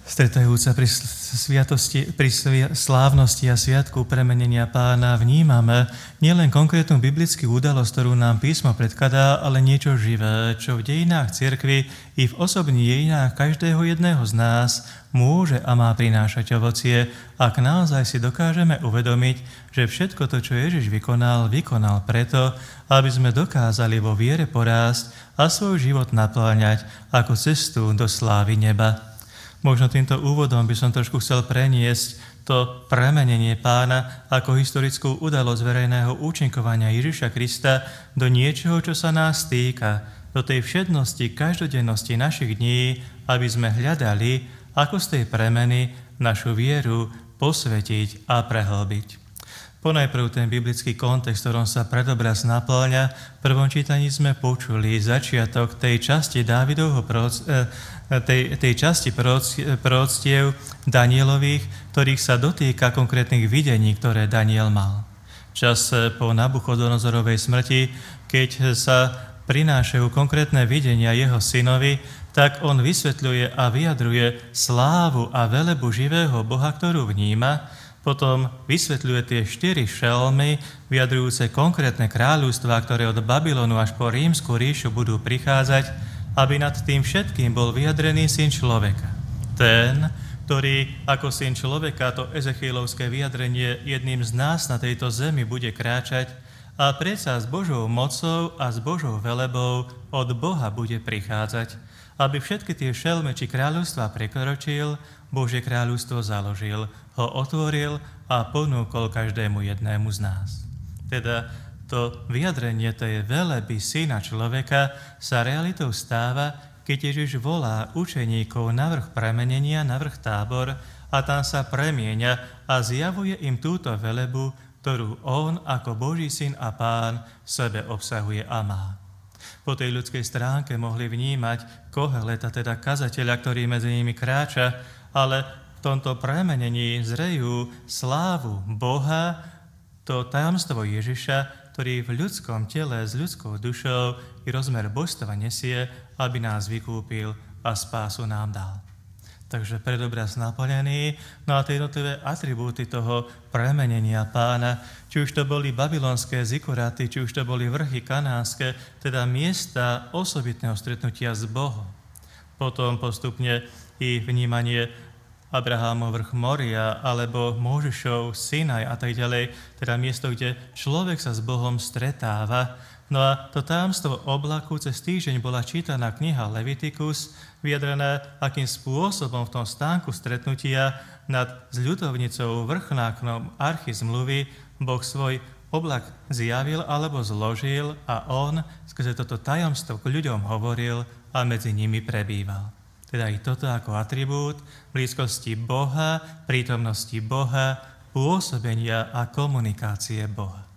Stretajúca pri slávnosti a sviatku premenenia Pána vnímame nielen konkrétnu biblickú udalosť, ktorú nám písmo predkladá, ale niečo živé, čo v dejinách cirkvi i v osobných dejinách každého jedného z nás môže a má prinášať ovocie, ak naozaj si dokážeme uvedomiť, že všetko to, čo Ježiš vykonal preto, aby sme dokázali vo viere porásť a svoj život napĺňať ako cestu do slávy neba. Možno týmto úvodom by som trošku chcel preniesť to premenenie Pána ako historickú udalosť verejného účinkovania Ježiša Krista do niečoho, čo sa nás týka, do tej všednosti, každodennosti našich dní, aby sme hľadali, ako z tej premeny našu vieru posvetiť a prehlbiť. Ponajprv ten biblický kontext, v ktorom sa predobraz napĺňa, v prvom čítaní sme počuli začiatok tej časti Dávidovho tej časti proroctiev Danielových, ktorých sa dotýka konkrétnych videní, ktoré Daniel mal. Čas po Nabuchodonozorovej smrti, keď sa prinášajú konkrétne videnia jeho synovi, tak on vysvetľuje a vyjadruje slávu a velebu živého Boha, ktorú vníma. Potom vysvetľuje tie 4 šelmy, vyjadrujúce konkrétne kráľovstvá, ktoré od Babylonu až po Rímsku ríšu budú prichádzať, aby nad tým všetkým bol vyjadrený syn človeka. Ten, ktorý ako syn človeka, to Ezechielovské vyjadrenie, jedným z nás na tejto zemi bude kráčať a predsa s Božou mocou a s Božou velebou od Boha bude prichádzať, aby všetky tie šelmy či kráľovstvá prekročil, Božie kráľovstvo založil, ho otvoril a ponúkol každému jednému z nás. Teda to vyjadrenie tej veleby syna človeka sa realitou stáva, keď Ježiš volá učeníkov na vrch premenenia, na vrch Tábor a tam sa premieňa a zjavuje im túto velebu, ktorú on ako Boží syn a Pán v sebe obsahuje a má. Po tej ľudskej stránke mohli vnímať Koheleta, teda kazateľa, ktorý medzi nimi kráča, ale v tomto premenení zrejú slávu Boha, to tajomstvo Ježiša, ktorý v ľudskom tele s ľudskou dušou i rozmer božstva nesie, aby nás vykúpil a spásu nám dal. Takže predobraz naplnený, no a tie jednotlivé atribúty toho premenenia Pána, či už to boli babylonské zikuraty, či už to boli vrchy kanánske, teda miesta osobitného stretnutia s Bohom. Potom postupne i vnímanie Abrahámov vrch Moria, alebo Mojžišov Sinaj a tak ďalej, teda miesto, kde človek sa s Bohom stretáva. No a to tajomstvo oblaku cez týždeň bola čítaná kniha Levitikus, vyjadrená, akým spôsobom v tom stánku stretnutia nad zľutovnicou vrchnáknom archy zmluvy Boh svoj oblak zjavil alebo zložil a on skrze toto tajomstvo k ľuďom hovoril a medzi nimi prebýval. Teda i toto ako atribút blízkosti Boha, prítomnosti Boha, pôsobenia a komunikácie Boha.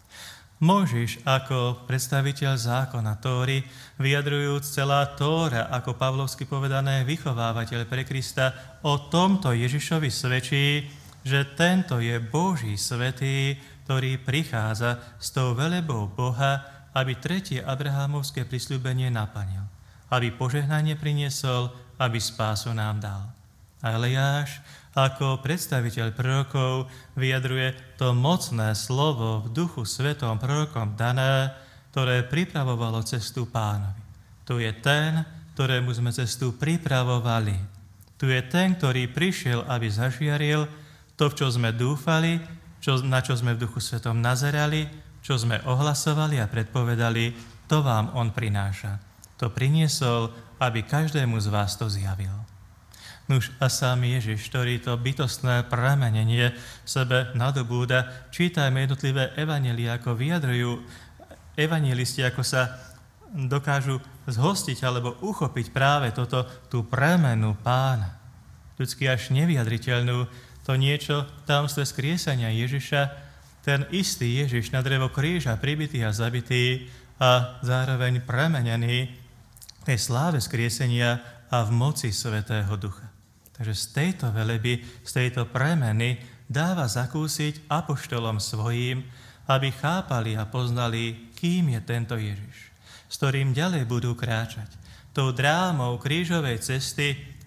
Mojžiš ako predstaviteľ zákona Tóry, vyjadrujúc celá Tóra, ako pavlovsky povedané vychovávateľ pre Krista, o tomto Ježišovi svedčí, že tento je Boží svätý, ktorý prichádza s tou velebou Boha, aby tretie Abrahámovské prisľúbenie naplnil, aby požehnanie priniesol, aby spásu nám dal. A Eliáš ako predstaviteľ prorokov vyjadruje to mocné slovo v Duchu Svetom prorokom dané, ktoré pripravovalo cestu Pánovi. Tu je ten, ktorému sme cestu pripravovali. Tu je ten, ktorý prišiel, aby zažiaril to, v čo sme dúfali, na čo sme v Duchu Svetom nazerali, čo sme ohlasovali a predpovedali, to vám on prináša. To priniesol, aby každému z vás to zjavil. Nuž a sám Ježiš, ktorý to bytostné premenenie v sebe nadobúda, čítajme jednotlivé evanjelia, ako vyjadrujú evanjelisti, ako sa dokážu zhostiť alebo uchopiť práve tú premenu Pána. Ľudsky až nevyjadriteľnú, to niečo tajomstve skriesania Ježiša, ten istý Ježiš na drevo kríža pribitý a zabitý a zároveň premenený tej sláve skriesenia a v moci Svätého Ducha. Takže z tejto veleby, z tejto premeny dáva zakúsiť apoštolom svojím, aby chápali a poznali, kým je tento Ježiš, s ktorým ďalej budú kráčať. Tou drámou krížovej cesty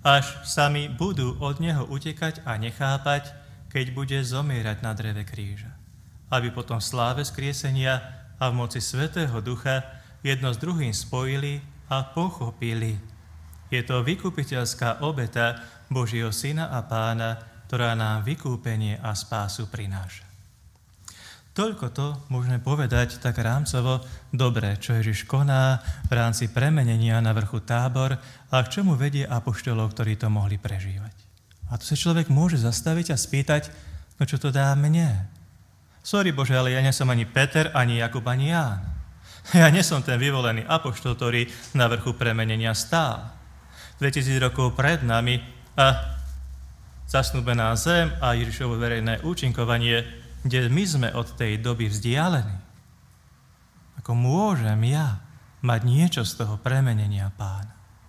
až sami budú od neho utekať a nechápať, keď bude zomierať na dreve kríža. Aby potom v sláve skriesenia a v moci Svätého Ducha jedno s druhým spojili a pochopili. Je to vykupiteľská obeta Božieho Syna a Pána, ktorá nám vykúpenie a spásu prináša. Toľko to môžeme povedať tak rámcovo dobre, čo Ježiš koná v rámci premenenia na vrchu Tábor a k čomu vedie apoštolov, ktorí to mohli prežívať. A tu sa človek môže zastaviť a spýtať, no čo to dá mne? Sorry Bože, ale ja nie som ani Peter, ani Jakub, ani Ján. Ja nie som ten vyvolený apoštol, ktorý na vrchu premenenia stál. 2000 rokov pred nami a zasnúbená zem a Ježišovo verejné účinkovanie, kde my sme od tej doby vzdialení. Ako môžem ja mať niečo z toho premenenia Pána?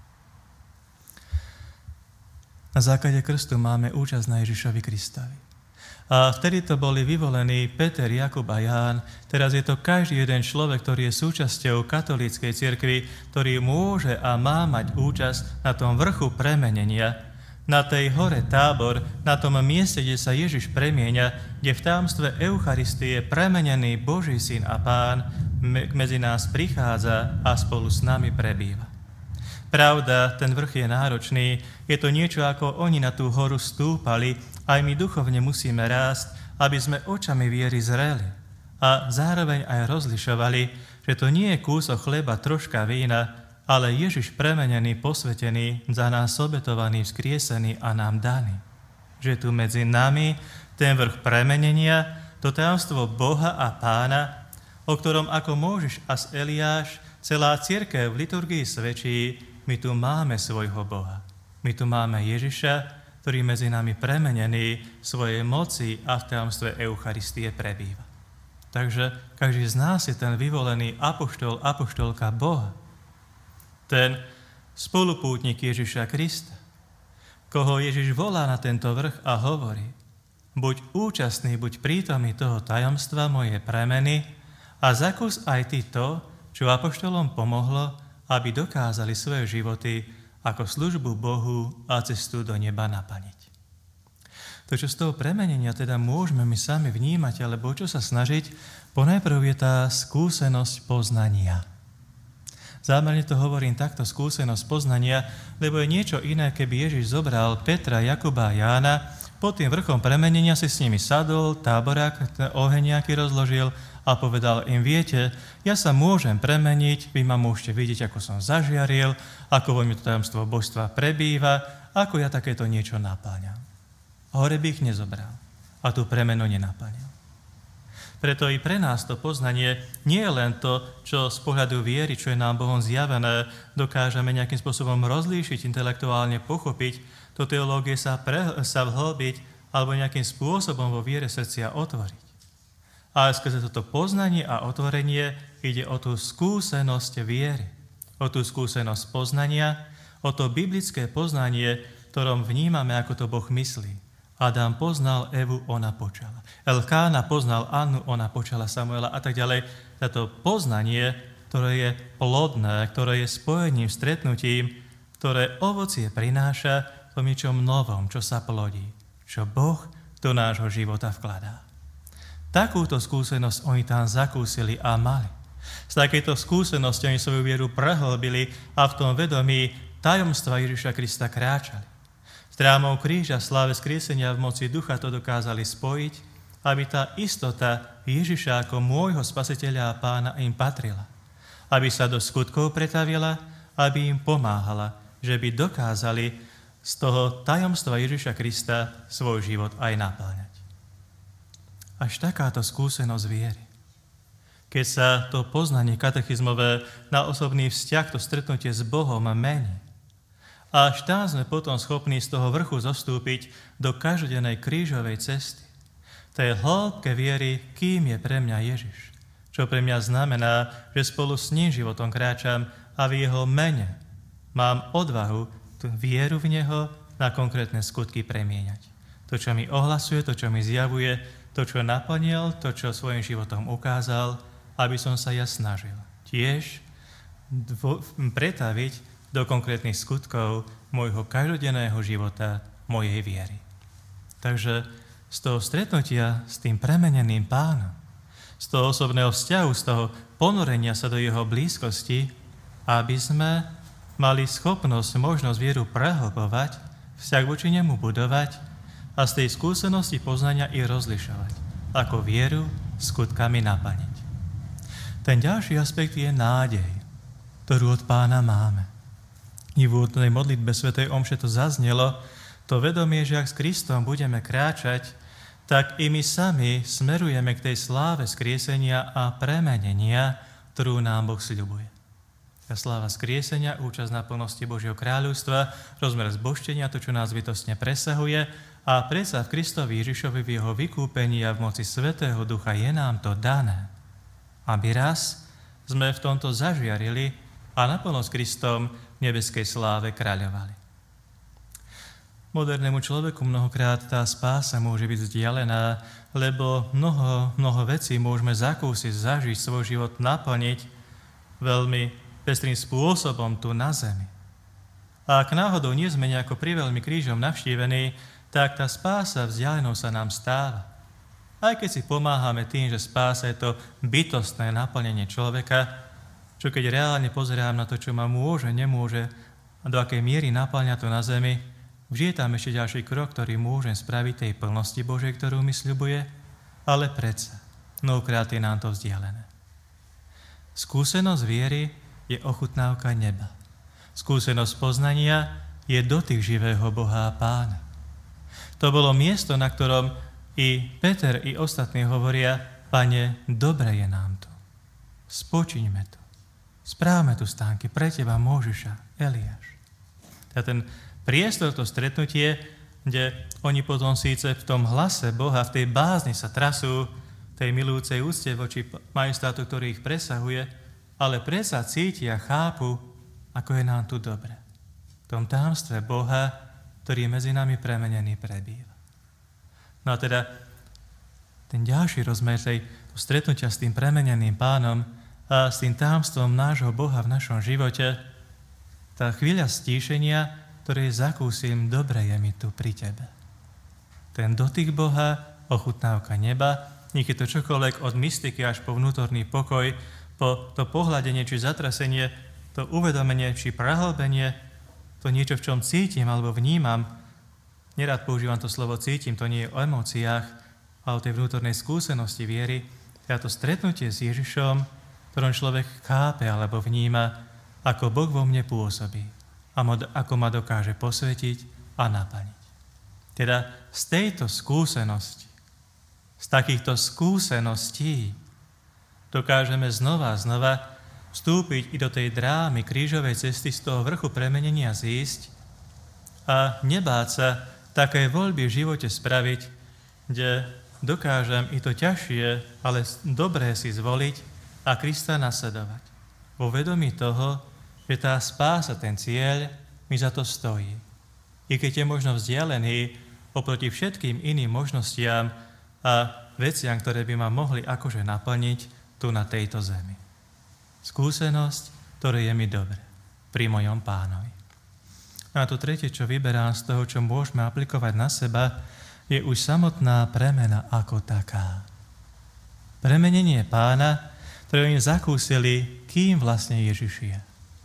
Na základe krstu máme účasť na Ježišovi Kristovi. A vtedy to boli vyvolení Peter, Jakub a Ján. Teraz je to každý jeden človek, ktorý je súčasťou katolíckej cirkvi, ktorý môže a má mať účasť na tom vrchu premenenia, na tej hore Tábor, na tom mieste, kde sa Ježiš premieňa, kde v tajomstve Eucharistie premenený Boží Syn a Pán medzi nás prichádza a spolu s nami prebýva. Pravda, ten vrch je náročný, je to niečo, ako oni na tú horu stúpali, aj my duchovne musíme rásť, aby sme očami viery zreli a zároveň aj rozlišovali, že to nie je kúsok chleba, troška vína, ale Ježiš premenený, posvetený, za nás obetovaný, vzkriesený a nám daný. Že tu medzi nami ten vrch premenenia, to tajomstvo Boha a Pána, o ktorom ako Móžiš a Eliáš celá cirkev v liturgii svedčí, my tu máme svojho Boha. My tu máme Ježiša, ktorý medzi nami premenený v svojej moci a v tajomstve Eucharistie prebýva. Takže každý z nás je ten vyvolený apoštol, apoštolka Boha. Ten spolupútnik Ježiša Krista, koho Ježiš volá na tento vrch a hovorí: buď účastný, buď prítomný toho tajomstva mojej premeny a zakús aj ty to, čo apoštolom pomohlo, aby dokázali svoje životy ako službu Bohu a cestu do neba naplniť. To, čo z toho premenenia teda môžeme my sami vnímať, alebo čo sa snažiť, ponajprv je tá skúsenosť poznania. Zámerne to hovorím takto, skúsenosť poznania, lebo je niečo iné, keby Ježiš zobral Petra, Jakuba a Jána, pod tým vrchom premenenia si s nimi sadol, táborák, oheň nejaký rozložil a povedal im: viete, ja sa môžem premeniť, vy ma môžete vidieť, ako som zažiaril, ako vo mne to tajomstvo božstva prebýva, ako ja takéto niečo napáňam. Hore by ich nezobral a tú premenu nenaplnil. Preto i pre nás to poznanie nie je len to, čo z pohľadu viery, čo je nám Bohom zjavené, dokážeme nejakým spôsobom rozlíšiť, intelektuálne pochopiť, do teológie sa vhlbiť alebo nejakým spôsobom vo viere srdcia otvoriť. Ale skrze toto poznanie a otvorenie ide o tú skúsenosť viery, o tú skúsenosť poznania, o to biblické poznanie, ktorom vnímame, ako to Boh myslí. Adam poznal Evu, ona počala. Elkána poznal Annu, ona počala Samuela a tak ďalej. Toto poznanie, ktoré je plodné, ktoré je spojením, stretnutím, ktoré ovocie prináša v niečom novom, čo sa plodí, čo Boh do nášho života vkladá. Takúto skúsenosť oni tam zakúsili a mali. Z takejto skúsenosti oni svoju vieru prehlbili a v tom vedomí tajomstva Ježiša Krista kráčali. S drámou kríža, sláve skriesenia v moci ducha to dokázali spojiť, aby tá istota Ježiša ako môjho spasiteľa a pána im patrila. Aby sa do skutkov pretavila, aby im pomáhala, že by dokázali z toho tajomstva Ježiša Krista svoj život aj napĺňať. Až takáto skúsenosť viery. Keď sa to poznanie katechizmové na osobný vzťah, to stretnutie s Bohom mení, a až tam sme potom schopní z toho vrchu zostúpiť do každodennej krížovej cesty. Tej hĺbke viery, kým je pre mňa Ježiš. Čo pre mňa znamená, že spolu s ním životom kráčam a v jeho mene mám odvahu tú vieru v neho na konkrétne skutky premieňať. To, čo mi ohlasuje, to, čo mi zjavuje, to, čo naplnil, to, čo svojim životom ukázal, aby som sa ja snažil tiež pretaviť do konkrétnych skutkov môjho každodenného života, mojej viery. Takže z toho stretnutia s tým premeneným Pánom, z toho osobného vzťahu, z toho ponorenia sa do jeho blízkosti, aby sme mali schopnosť, možnosť vieru prehlbovať, vzťah voči nemu budovať a z tej skúsenosti poznania i rozlišovať, ako vieru skutkami naplniť. Ten ďalší aspekt je nádej, ktorú od Pána máme. I v úvodnej modlitbe svätej omše to zaznelo, to vedomie, že ak s Kristom budeme kráčať, tak i my sami smerujeme k tej sláve skriesenia a premenenia, ktorú nám Boh sľubuje. Tá sláva skriesenia, účasť na plnosti Božieho kráľovstva, rozmer zbožtenia, to, čo nás bytostne presahuje, a predsa v Kristovi Ježišovi v jeho vykúpení a v moci Svätého Ducha je nám to dané, aby raz sme v tomto zažiarili a naplno s Kristom v nebeskej sláve kráľovali. Modernému človeku mnohokrát tá spása môže byť vzdialená, lebo mnoho vecí môžeme zakúsiť, zažiť, svoj život naplniť veľmi pestrým spôsobom tu na zemi. A ak náhodou nie sme nejako priveľmi krížom navštívení, tak tá spása vzdialenou sa nám stáva. Aj keď si pomáhame tým, že spása je to bytostné naplnenie človeka, čo keď reálne pozerám na to, čo ma môže, nemôže a do akej miery naplňa to na zemi, vždy je tam ešte ďalší krok, ktorý môžem spraviť tej plnosti Božej, ktorú mi sľubuje, ale predsa, mnohokrát je nám to vzdialené. Skúsenosť viery je ochutnávka neba. Skúsenosť poznania je dotyk živého Boha a Pána. To bolo miesto, na ktorom i Peter, i ostatní hovoria: Pane, dobre je nám tu. Spočiňme tu. Správame tu stánky pre teba, Mojžiša, Eliáš. A ten priestor, to stretnutie, kde oni potom síce v tom hlase Boha, v tej bázni sa trasú, tej milujúcej úcte voči majestátu, ktorý ich presahuje, ale predsa cítia, chápu, ako je nám tu dobre. V tom tajomstve Boha, ktorý je medzi nami premenený, prebýva. No a teda ten ďalší rozmer to stretnutia s tým premeneným Pánom a s tým tajomstvom nášho Boha v našom živote, tá chvíľa stíšenia, ktoré zakúsim, dobre je mi tu pri tebe. Ten dotyk Boha, ochutnávka neba, niekedy to čokoľvek od mystiky až po vnútorný pokoj, po to pohľadenie či zatrasenie, to uvedomenie či prehlbenie, to niečo, v čom cítim alebo vnímam. Nerad používam to slovo cítim, to nie je o emóciách, ale o tej vnútornej skúsenosti viery. A to stretnutie s Ježišom, ktorom človek chápe alebo vníma, ako Boh vo mne pôsobí a ako ma dokáže posvetiť a naplniť. Teda z tejto skúsenosti, z takýchto skúseností dokážeme znova a znova vstúpiť i do tej drámy krížovej cesty, z toho vrchu premenenia zísť a nebáť sa také voľby v živote spraviť, kde dokážem i to ťažšie, ale dobré si zvoliť a Krista nasledovať. Vo vedomí toho, že tá spása, ten cieľ, mi za to stojí. I keď je možno vzdialený oproti všetkým iným možnostiam a veciam, ktoré by ma mohli akože naplniť tu na tejto zemi. Skúsenosť, ktoré je mi dobre pri mojom Pánovi. A to tretie, čo vyberám z toho, čo môžeme aplikovať na seba, je už samotná premena ako taká. Premenenie Pána, ktoré oni zakúsili, kým vlastne Ježiš je.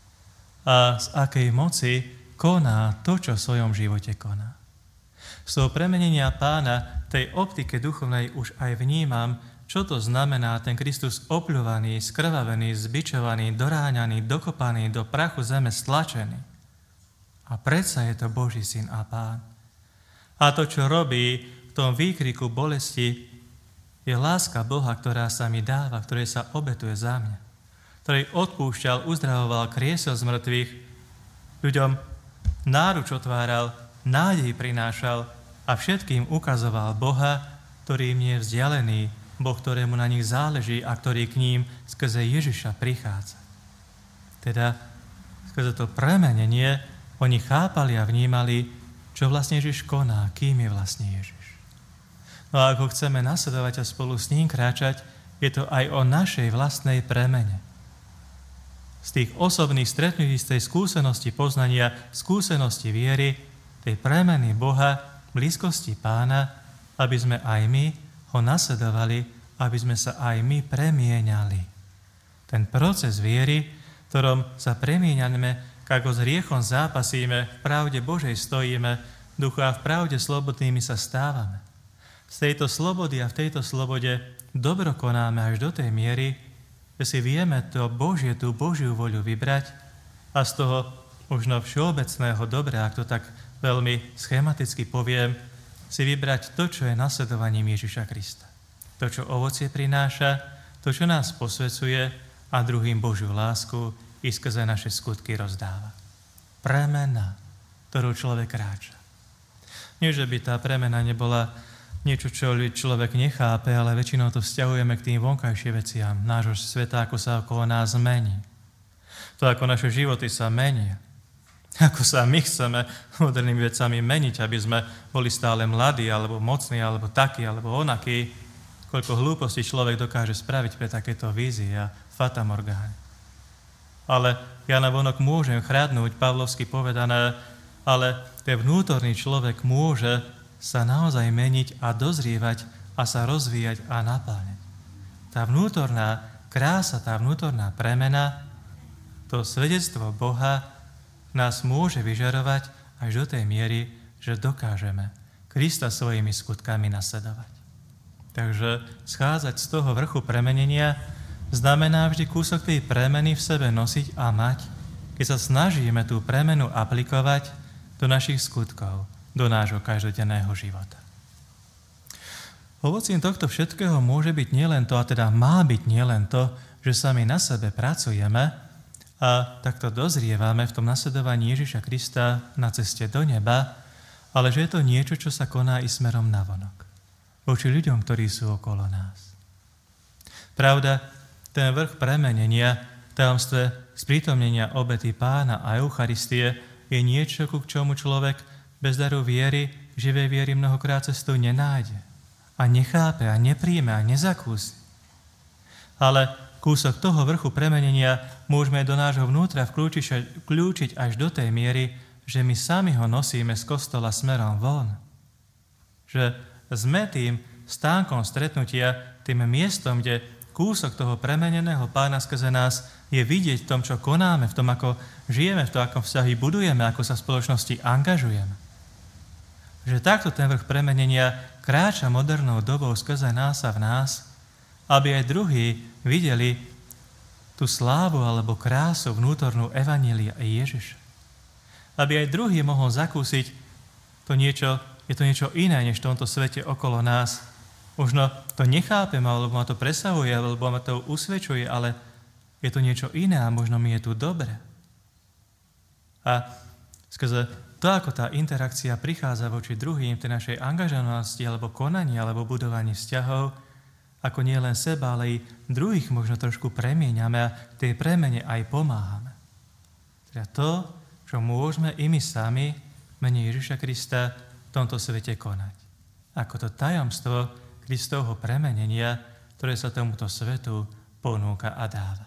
A z akej moci koná to, čo v svojom živote koná. Z toho premenenia Pána, tej optike duchovnej už aj vnímam, čo to znamená ten Kristus opľúvaný, skrvavený, zbičovaný, doráňaný, dokopaný, do prachu zeme stlačený. A predsa je to Boží syn a Pán. A to, čo robí v tom výkriku bolesti, je láska Boha, ktorá sa mi dáva, ktorej sa obetuje za mňa, ktorý odpúšťal, uzdravoval, kriesel z mŕtvych, ľuďom náruč otváral, nádej prinášal a všetkým ukazoval Boha, ktorý im je vzdialený, Boh, ktorému na nich záleží a ktorý k ním skrze Ježiša prichádza. Teda skrze to premenenie oni chápali a vnímali, čo vlastne Ježiš koná, kým je vlastne Ježiš. No a ako chceme nasledovať a spolu s ním kráčať, je to aj o našej vlastnej premene. z tých osobných stretnutí, z tej skúsenosti poznania, skúsenosti viery, tej premeny Boha, blízkosti Pána, aby sme aj my ho nasledovali, aby sme sa aj my premieňali. Ten proces viery, v ktorom sa premieňame, ako s hriechom zápasíme, v pravde Božej stojíme, v duchu a v pravde slobodnými sa stávame. Z tejto slobody a v tejto slobode dobro konáme až do tej miery, že si vieme tú Božiu voľu vybrať a z toho možno všeobecného dobra, ak to tak veľmi schematicky poviem, si vybrať to, čo je nasledovaním Ježiša Krista. To, čo ovocie prináša, to, čo nás posvecuje a druhým Božiu lásku i skrze naše skutky rozdáva. Premena, ktorú človek kráča. Nie, že by tá premena nebola niečo, čo človek nechápe, ale väčšinou to vzťahujeme k tým vonkajším veciam nášho sveta, ako sa okolo nás mení. To, ako naše životy sa menia. Ako sa my chceme modernými vecami meniť, aby sme boli stále mladí, alebo mocní, alebo takí, alebo onakí. Koľko hlúpostí človek dokáže spraviť pre takéto vízie a fatamorgány. Ale ja navonok môžem chradnúť, pavlovsky povedané, ale ten vnútorný človek môže sa naozaj meniť a dozrievať a sa rozvíjať a napáľať. Tá vnútorná krása, tá vnútorná premena, to svedectvo Boha nás môže vyžarovať až do tej miery, že dokážeme Krista svojimi skutkami nasledovať. Takže schádzať z toho vrchu premenenia znamená vždy kúsok tej premeny v sebe nosiť a mať, keď sa snažíme tú premenu aplikovať do našich skutkov, do nášho každodenného života. Ovocím tohto všetkého môže byť nielen to, a teda má byť nielen to, že sami na sebe pracujeme a takto dozrievame v tom nasledovaní Ježiša Krista na ceste do neba, ale že je to niečo, čo sa koná i smerom navonok, voči ľuďom, ktorí sú okolo nás. Pravda, ten vrch premenenia v tajomstve sprítomnenia obety Pána a Eucharistie je niečo, ku čomu človek bez daru viery, živej viery mnohokrát cestu nenájde a nechápe a nepríjme a nezakúsi. Ale kúsok toho vrchu premenenia môžeme do nášho vnútra vklúčiť až do tej miery, že my sami ho nosíme z kostola smerom von. Že sme tým stánkom stretnutia, tým miestom, kde kúsok toho premeneného Pána skrze nás je vidieť v tom, čo konáme, v tom, ako žijeme, v tom, ako vzťahy budujeme, ako sa v spoločnosti angažujeme. Že takto ten vrch premenenia kráča modernou dobou skrze nás a v nás, aby aj druhí videli tú slávu alebo krásu vnútornú evanjelia Ježiša. Aby aj druhý mohol zakúsiť je to niečo iné, než v tomto svete okolo nás. Možno to nechápem, alebo ma to presahuje, alebo ma to usvedčuje, ale je to niečo iné a možno mi je tu dobre. A skrze to, ako tá interakcia prichádza voči druhým v tej našej angažovanosti, alebo konaní, alebo budovaní vzťahov, ako nie len seba, ale i druhých možno trošku premieňame a tej premene aj pomáhame. Teda to, čo môžeme i my sami, mene Ježiša Krista, v tomto svete konať. Ako to tajomstvo Kristovho premenenia, ktoré sa tomuto svetu ponúka a dáva.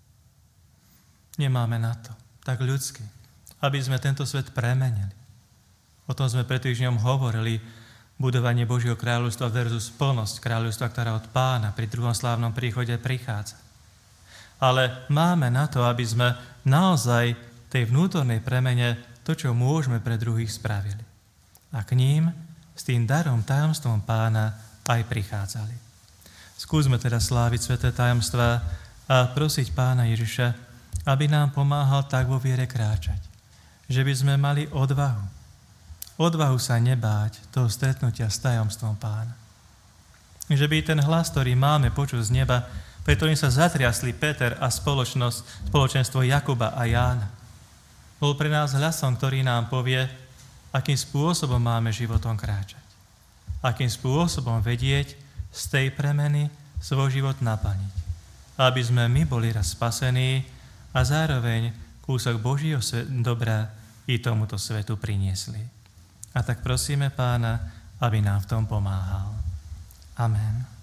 Nemáme na to, tak ľudsky, aby sme tento svet premenili. O tom sme pred týždňom hovorili, budovanie Božieho kráľovstva versus plnosť kráľovstva, ktorá od Pána pri druhom slávnom príchode prichádza. Ale máme na to, aby sme naozaj tej vnútornej premene to, čo môžeme pre druhých, spravili. A k ním s tým darom, tajomstvom Pána aj prichádzali. Skúsme teda sláviť sväté tajomstvá a prosiť Pána Ježiša, aby nám pomáhal tak vo viere kráčať. Že by sme mali odvahu. Odvahu sa nebáť toho stretnutia s tajomstvom Pána. Že by ten hlas, ktorý máme počuť z neba, pre ktorým sa zatriasli Peter a spoločenstvo Jakuba a Jána, bol pre nás hlasom, ktorý nám povie, akým spôsobom máme životom kráčať. Akým spôsobom vedieť z tej premeny svoj život naplniť. Aby sme my boli raz spasení a zároveň kúsok Božieho dobra i tomuto svetu priniesli. A tak prosíme Pána, aby nám v tom pomáhal. Amen.